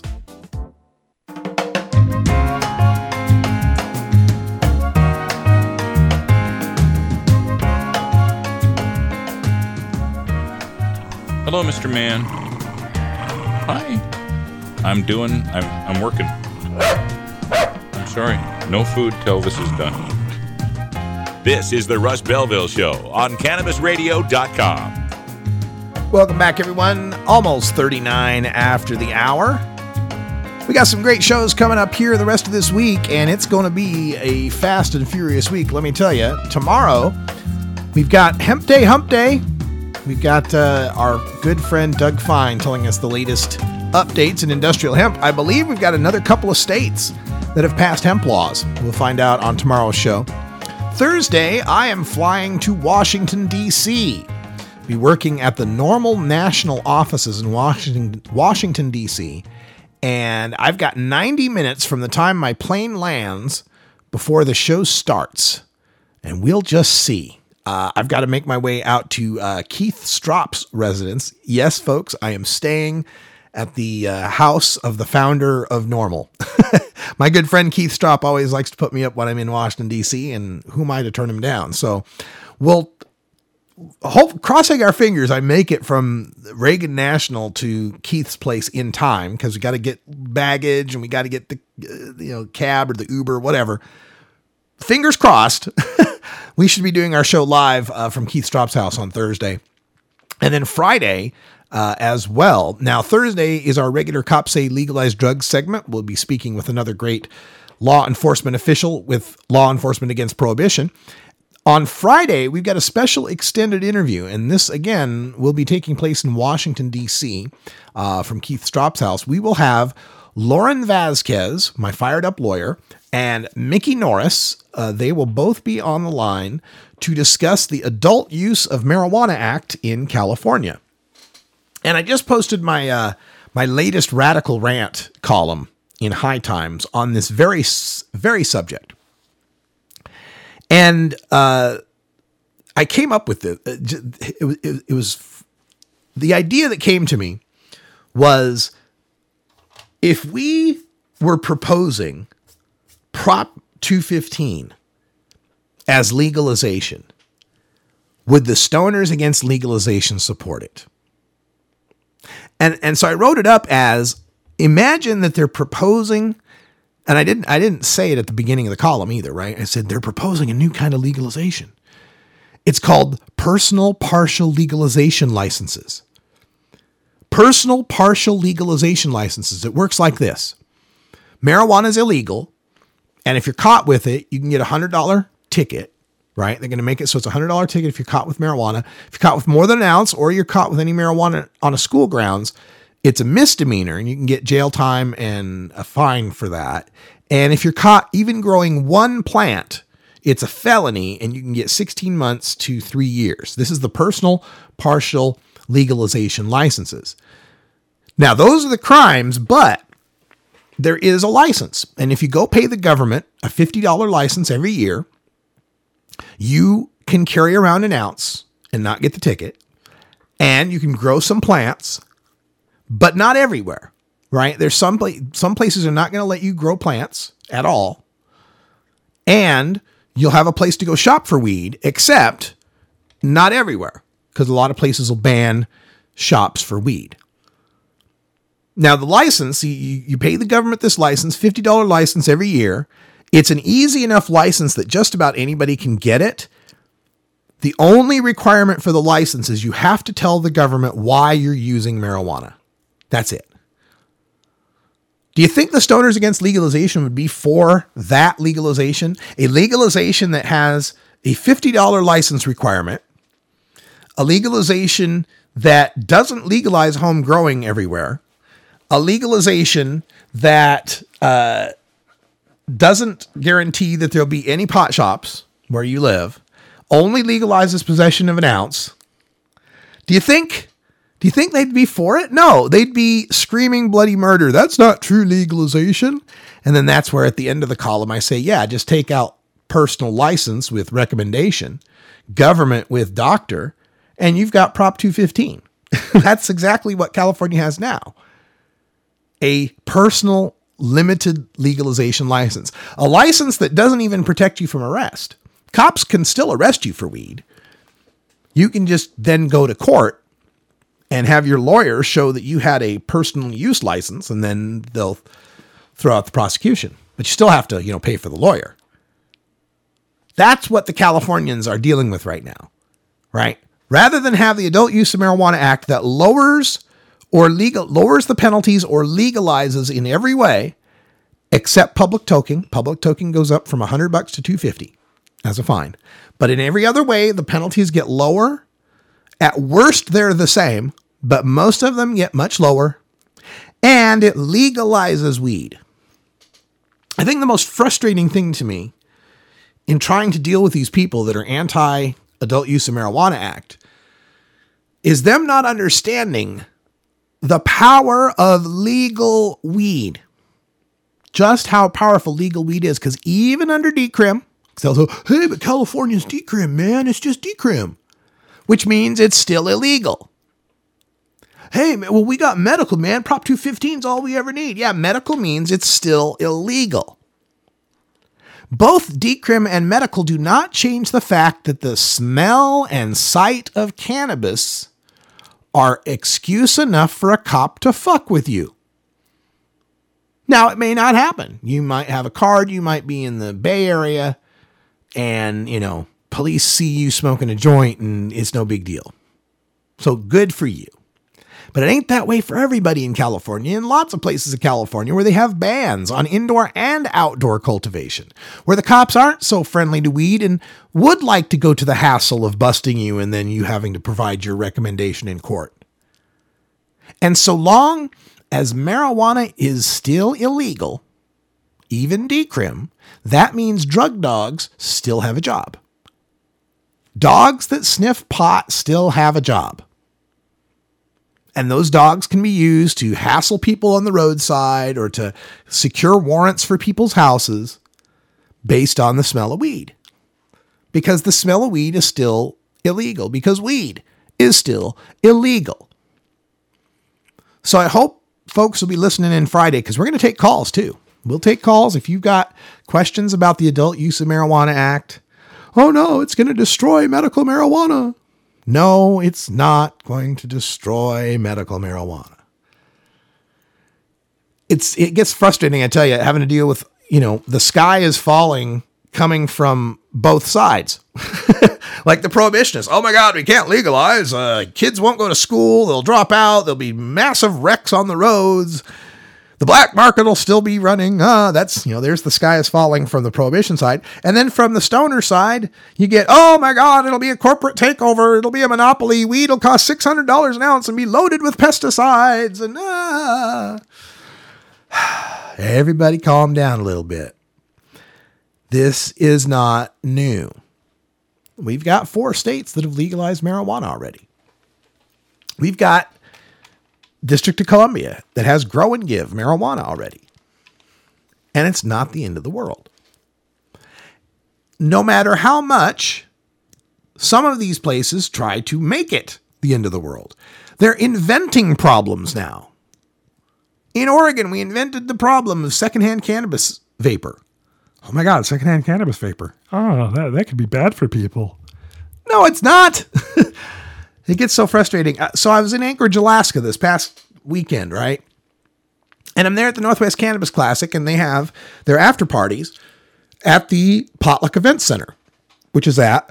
Hello, Mr. Man. Hi. I'm working. I'm sorry. No food till this is done. This is the Russ Belville Show on CannabisRadio.com. Welcome back, everyone. Almost 39 after the hour. We got some great shows coming up here the rest of this week, and it's going to be a fast and furious week, let me tell you. Tomorrow, we've got Hemp Day Hump Day. We've got our good friend Doug Fine telling us the latest updates in industrial hemp. I believe we've got another couple of states that have passed hemp laws. We'll find out on tomorrow's show. Thursday, I am flying to Washington, D.C. Be working at the Normal National offices in Washington, D.C. And I've got 90 minutes from the time my plane lands before the show starts. And we'll just see. I've got to make my way out to Keith Stropp's residence. Yes, folks, I am staying at the house of the founder of Normal. My good friend Keith Stropp always likes to put me up when I'm in Washington, D.C., and who am I to turn him down? So we'll crossing our fingers I make it from Reagan National to Keith's place in time, because we got to get baggage and we got to get the cab or the Uber, whatever. Fingers crossed. We should be doing our show live from Keith Stropp's house on Thursday. And then Friday, as well. Now, Thursday is our regular Cops Say Legalized Drugs segment. We'll be speaking with another great law enforcement official with Law Enforcement Against Prohibition. On Friday, we've got a special extended interview, and this, again, will be taking place in Washington, D.C., from Keith Stropp's house. We will have Lauren Vasquez, my fired-up lawyer, and Mickey Norris. They will both be on the line to discuss the Adult Use of Marijuana Act in California. And I just posted my latest Radical Rant column in High Times on this very subject. And I came up with it. It was the idea that came to me was, if we were proposing Prop 215 as legalization, would the Stoners Against Legalization support it? And so I wrote it up as, imagine that they're proposing. And I didn't say it at the beginning of the column either, right? I said they're proposing a new kind of legalization. It's called personal partial legalization licenses. Personal partial legalization licenses. It works like this. Marijuana is illegal, and if you're caught with it, you can get a $100 ticket, right? They're going to make it so it's a $100 ticket if you're caught with marijuana. If you're caught with more than an ounce, or you're caught with any marijuana on a school grounds, it's a misdemeanor, and you can get jail time and a fine for that. And if you're caught even growing one plant, it's a felony, and you can get 16 months to 3 years. This is the personal partial legalization licenses. Now, those are the crimes, but there is a license. And if you go pay the government a $50 license every year, you can carry around an ounce and not get the ticket. And you can grow some plants, but not everywhere, right? There's some places are not going to let you grow plants at all. And you'll have a place to go shop for weed, except not everywhere, because a lot of places will ban shops for weed. Now, the license, you pay the government this license, $50 license every year. It's an easy enough license that just about anybody can get it. The only requirement for the license is you have to tell the government why you're using marijuana. That's it. Do you think the Stoners Against Legalization would be for that legalization? A legalization that has a $50 license requirement, a legalization that doesn't legalize home growing everywhere, a legalization that doesn't guarantee that there'll be any pot shops where you live, only legalizes possession of an ounce. Do you think they'd be for it? No, they'd be screaming bloody murder. That's not true legalization. And then that's where at the end of the column I say, yeah, just take out personal license with recommendation, government with doctor, and you've got Prop 215. That's exactly what California has now. A personal limited legalization license. A license that doesn't even protect you from arrest. Cops can still arrest you for weed. You can just then go to court and have your lawyer show that you had a personal use license, and then they'll throw out the prosecution. But you still have to, pay for the lawyer. That's what the Californians are dealing with right now, right? Rather than have the Adult Use of Marijuana Act that lowers the penalties or legalizes in every way, except public toking. Public toking goes up from $100 to $250 as a fine. But in every other way, the penalties get lower. At worst, they're the same, but most of them get much lower. And it legalizes weed. I think the most frustrating thing to me in trying to deal with these people that are anti-Adult Use of Marijuana Act is them not understanding the power of legal weed. Just how powerful legal weed is. Because even under decrim, they'll say, hey, but California's decrim, man. It's just decrim. Which means it's still illegal. Hey, man, well, we got medical, man. Prop 215 is all we ever need. Yeah, medical means it's still illegal. Both decrim and medical do not change the fact that the smell and sight of cannabis are excuse enough for a cop to fuck with you. Now, it may not happen. You might have a card. You might be in the Bay Area and, police see you smoking a joint and it's no big deal. So good for you. But it ain't that way for everybody in California, and lots of places in California where they have bans on indoor and outdoor cultivation, where the cops aren't so friendly to weed and would like to go to the hassle of busting you and then you having to provide your recommendation in court. And so long as marijuana is still illegal, even decrim, that means drug dogs still have a job. Dogs that sniff pot still have a job. And those dogs can be used to hassle people on the roadside or to secure warrants for people's houses based on the smell of weed. Because the smell of weed is still illegal. Because weed is still illegal. So I hope folks will be listening in Friday, because we're going to take calls too. We'll take calls if you've got questions about the Adult Use of Marijuana Act. Oh no, it's going to destroy medical marijuana. No, it's not going to destroy medical marijuana. It gets frustrating, I tell you, having to deal with, the sky is falling coming from both sides. Like the prohibitionists. Oh my God, we can't legalize. Kids won't go to school. They'll drop out. There'll be massive wrecks on the roads. The black market will still be running. There's the sky is falling from the prohibition side. And then from the stoner side, you get, oh my God, it'll be a corporate takeover. It'll be a monopoly. Weed will cost $600 an ounce and be loaded with pesticides. And everybody calm down a little bit. This is not new. We've got 4 states that have legalized marijuana already. We've got District of Columbia that has grow and give marijuana already. And it's not the end of the world. No matter how much some of these places try to make it the end of the world, they're inventing problems now. In Oregon, we invented the problem of secondhand cannabis vapor. Oh my God, secondhand cannabis vapor. Oh, that could be bad for people. No, it's not. It gets so frustrating. So I was in Anchorage, Alaska this past weekend, right? And I'm there at the Northwest Cannabis Classic, and they have their after parties at the Potluck Event Center, which is at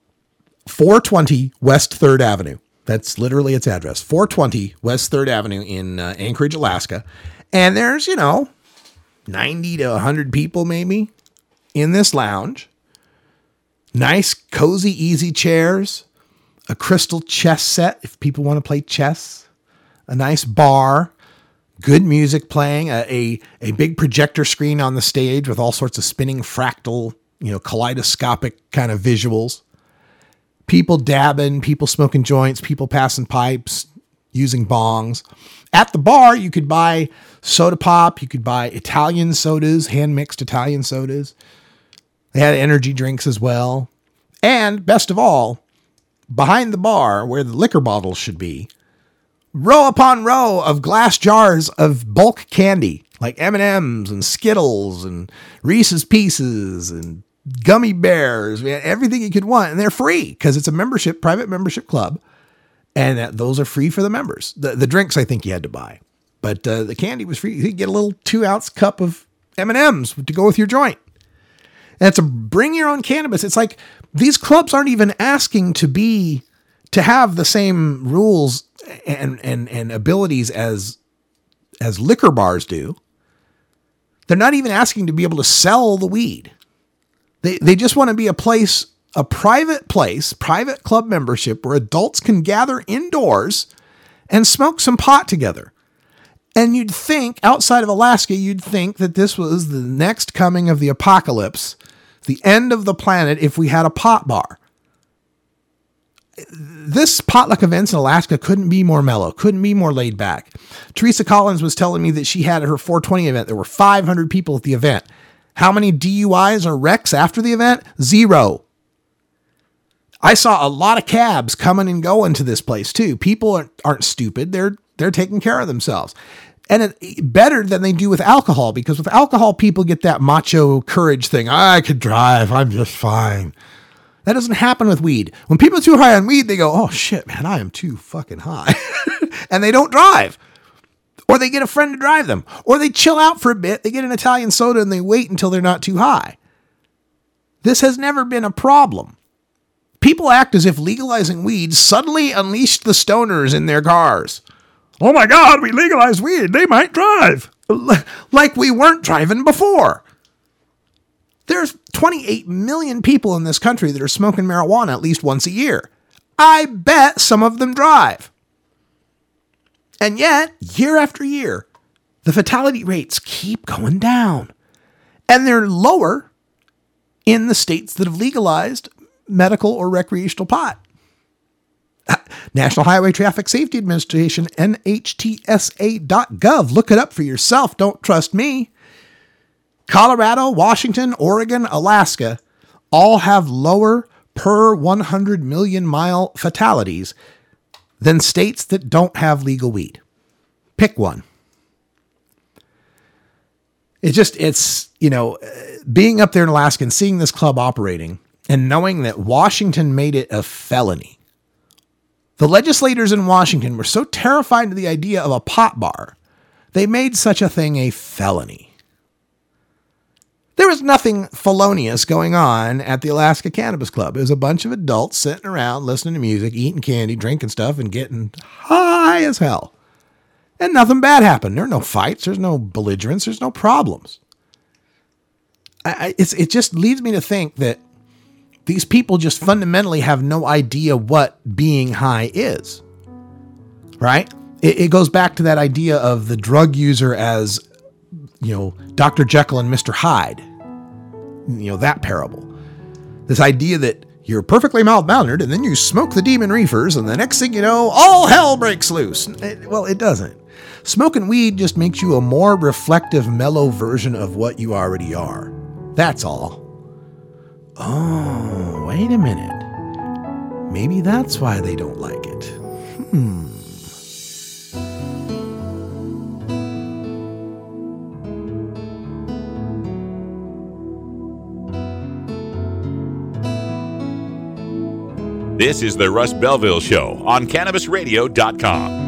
420 West 3rd Avenue. That's literally its address, 420 West 3rd Avenue in Anchorage, Alaska. And there's, 90 to 100 people maybe in this lounge. Nice, cozy, easy chairs. A crystal chess set if people want to play chess. A nice bar. Good music playing. A big projector screen on the stage with all sorts of spinning fractal, kaleidoscopic kind of visuals. People dabbing, people smoking joints, people passing pipes, using bongs. At the bar, you could buy soda pop. You could buy Italian sodas, hand-mixed Italian sodas. They had energy drinks as well. And best of all, behind the bar, where the liquor bottles should be, row upon row of glass jars of bulk candy, like M&Ms and Skittles and Reese's Pieces and gummy bears, everything you could want. And they're free because it's a private membership club. And those are free for the members. The drinks, I think you had to buy. But the candy was free. You could get a little 2-ounce cup of M&Ms to go with your joint. And it's a bring your own cannabis. It's like these clubs aren't even asking to have the same rules and abilities as liquor bars do. They're not even asking to be able to sell the weed. They just want to be a private place, private club membership where adults can gather indoors and smoke some pot together. And you'd think, outside of Alaska, that this was the next coming of the apocalypse, the end of the planet, if we had a pot bar. This potluck events in Alaska couldn't be more mellow, couldn't be more laid back. Teresa Collins was telling me that she had at her 420 event, there were 500 people at the event. How many DUIs or wrecks after the event? 0. I saw a lot of cabs coming and going to this place too. People aren't stupid. They're taking care of themselves. And better than they do with alcohol, because with alcohol, people get that macho courage thing. I could drive. I'm just fine. That doesn't happen with weed. When people are too high on weed, they go, oh shit, man, I am too fucking high. And they don't drive. Or they get a friend to drive them. Or they chill out for a bit. They get an Italian soda and they wait until they're not too high. This has never been a problem. People act as if legalizing weed suddenly unleashed the stoners in their cars. Oh my God, we legalized weed. They might drive. Like we weren't driving before. There's 28 million people in this country that are smoking marijuana at least once a year. I bet some of them drive. And yet, year after year, the fatality rates keep going down. And they're lower in the states that have legalized medical or recreational pot. National Highway Traffic Safety Administration, NHTSA.gov. Look it up for yourself. Don't trust me. Colorado, Washington, Oregon, Alaska all have lower per 100 million mile fatalities than states that don't have legal weed. Pick one. It's being up there in Alaska and seeing this club operating and knowing that Washington made it a felony. The legislators in Washington were so terrified of the idea of a pot bar, they made such a thing a felony. There was nothing felonious going on at the Alaska Cannabis Club. It was a bunch of adults sitting around listening to music, eating candy, drinking stuff, and getting high as hell. And nothing bad happened. There are no fights. There's no belligerence. There's no problems. It just leads me to think that these people just fundamentally have no idea what being high is, right? It goes back to that idea of the drug user as, Dr. Jekyll and Mr. Hyde, that parable. This idea that you're perfectly mild-mannered and then you smoke the demon reefers and the next thing you know, all hell breaks loose. Well, it doesn't. Smoking weed just makes you a more reflective, mellow version of what you already are. That's all. Oh, wait a minute. Maybe that's why they don't like it. This is the Russ Belville Show on CannabisRadio.com.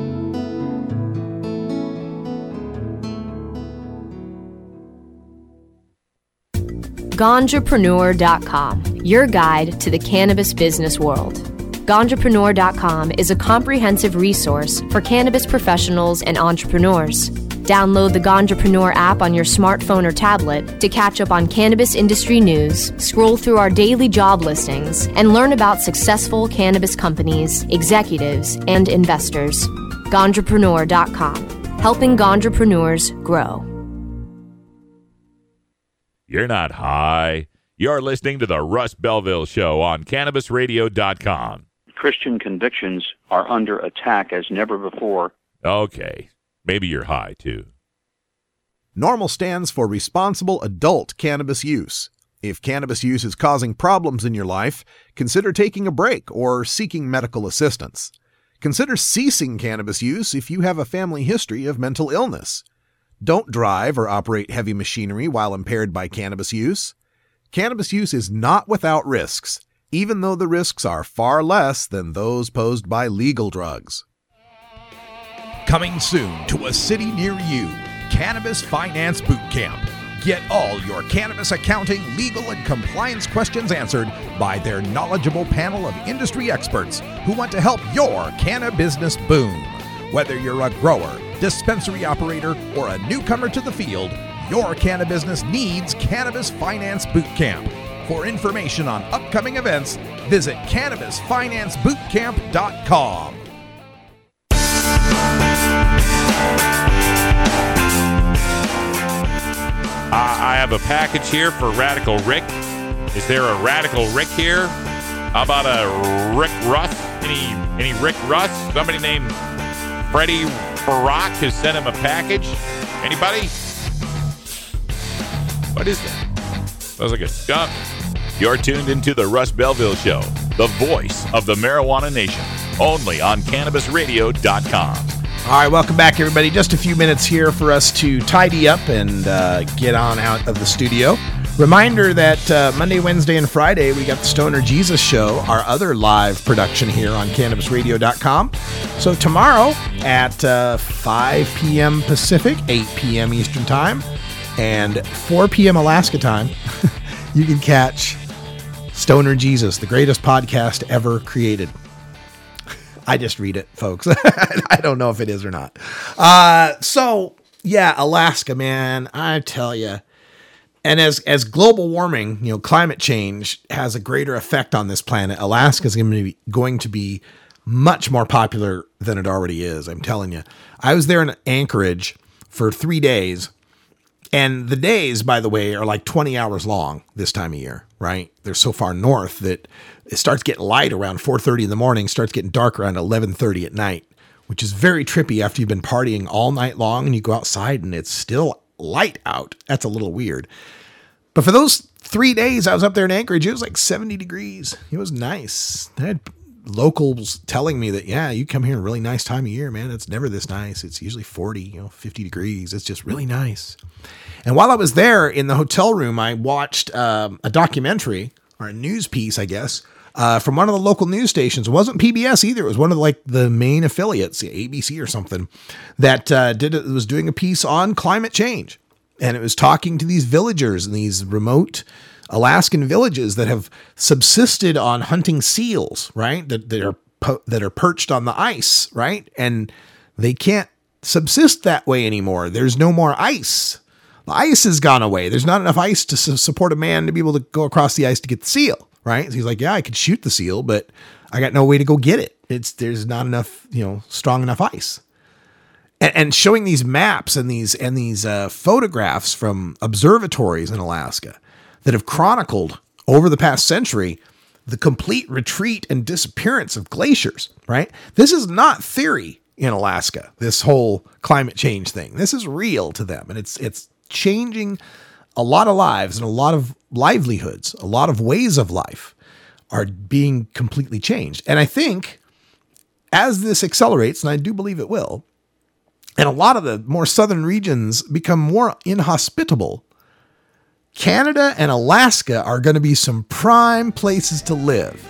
Ganjapreneur.com, your guide to the cannabis business world. Ganjapreneur.com is a comprehensive resource for cannabis professionals and entrepreneurs. Download the Ganjapreneur app on your smartphone or tablet to catch up on cannabis industry news, scroll through our daily job listings, and learn about successful cannabis companies, executives, and investors. Ganjapreneur.com, helping Ganjapreneurs grow. You're not high. You're listening to the Russ Belville Show on CannabisRadio.com. Christian convictions are under attack as never before. Okay. Maybe you're high, too. NORML stands for Responsible Adult Cannabis Use. If cannabis use is causing problems in your life, consider taking a break or seeking medical assistance. Consider ceasing cannabis use if you have a family history of mental illness. Don't drive or operate heavy machinery while impaired by cannabis use. Cannabis use is not without risks, even though the risks are far less than those posed by legal drugs. Coming soon to a city near you, Cannabis Finance Boot Camp. Get all your cannabis accounting, legal, and compliance questions answered by their knowledgeable panel of industry experts who want to help your canna business boom. Whether you're a grower, dispensary operator, or a newcomer to the field, your canna business needs Cannabis Finance Boot Camp. For information on upcoming events, visit CannabisFinanceBootCamp.com. I have a package here for Radical Rick. Is there a Radical Rick here? How about a Rick Russ? Any Rick Russ? Somebody named Freddie Barack has sent him a package. Anybody? What is that? Sounds like a skunk. You're tuned into the Russ Belville Show, the voice of the marijuana nation, only on CannabisRadio.com. All right, welcome back, everybody. Just a few minutes here for us to tidy up and get on out of the studio. Reminder that Monday, Wednesday, and Friday, we got the Stoner Jesus Show, our other live production here on CannabisRadio.com. So tomorrow at 5 p.m. Pacific, 8 p.m. Eastern Time, and 4 p.m. Alaska Time, you can catch Stoner Jesus, the greatest podcast ever created. I just read it, folks. I don't know if it is or not. So yeah, Alaska, man, I tell you. And as global warming, climate change has a greater effect on this planet, Alaska is going to be much more popular than it already is. I'm telling you. I was there in Anchorage for 3 days. And the days, by the way, are like 20 hours long this time of year, right? They're so far north that it starts getting light around 4:30 in the morning, starts getting dark around 11:30 at night, which is very trippy after you've been partying all night long and you go outside and it's still light out. That's a little weird. But for those 3 days I was up there in Anchorage, it was like 70 degrees. It was nice. I had locals telling me that, yeah, you come here in a really nice time of year, man. It's never this nice. It's usually 40, 50 degrees. It's just really nice. And while I was there in the hotel room, I watched a documentary or a news piece, I guess, from one of the local news stations. It wasn't PBS either. It was one of the main affiliates, ABC or something, that was doing a piece on climate change. And it was talking to these villagers in these remote Alaskan villages that have subsisted on hunting seals, right? That are perched on the ice, right? And they can't subsist that way anymore. There's no more ice. The ice has gone away. There's not enough ice to support a man to be able to go across the ice to get the seal, right? So he's like, yeah, I could shoot the seal, but I got no way to go get it. There's not enough, strong enough ice. And showing these maps and these photographs from observatories in Alaska that have chronicled over the past century the complete retreat and disappearance of glaciers, right? This is not theory in Alaska, this whole climate change thing. This is real to them, and it's changing a lot of lives and a lot of livelihoods. A lot of ways of life are being completely changed. And I think as this accelerates, and I do believe it will, and a lot of the more southern regions become more inhospitable, Canada and Alaska are going to be some prime places to live.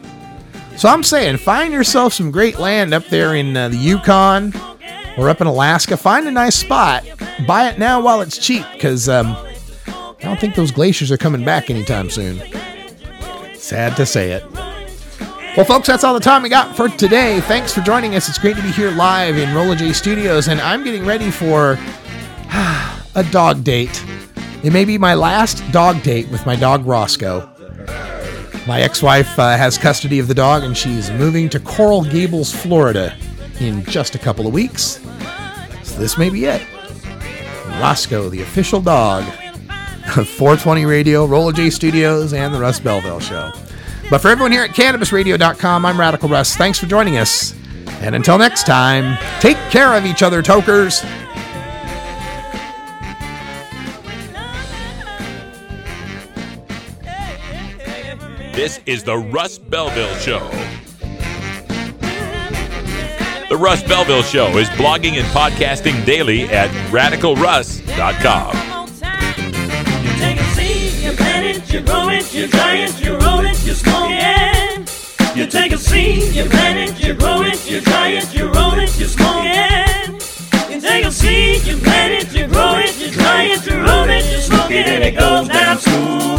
So I'm saying, find yourself some great land up there in the Yukon or up in Alaska. Find a nice spot. Buy it now while it's cheap, because I don't think those glaciers are coming back anytime soon. Sad to say it. Well, folks, that's all the time we got for today. Thanks for joining us. It's great to be here live in Rolla J Studios, and I'm getting ready for a dog date. It may be my last dog date with my dog, Roscoe. My ex-wife has custody of the dog, and she's moving to Coral Gables, Florida in just a couple of weeks. So this may be it. Roscoe, the official dog of 420 Radio, Rolla J Studios, and the Russ Belville Show. But for everyone here at CannabisRadio.com, I'm Radical Russ. Thanks for joining us. And until next time, take care of each other, tokers. This is the Russ Belville Show. The Russ Belville Show is blogging and podcasting daily at RadicalRuss.com. You plant it, you grow it, you dry it, you roll it, you smoke it. You take a seed, you plant it, you grow it, you dry it, you roll it, you smoke it. You take a seed, you plant it, you grow it, you dry it, you roll it, you smoke it, and it goes down smooth.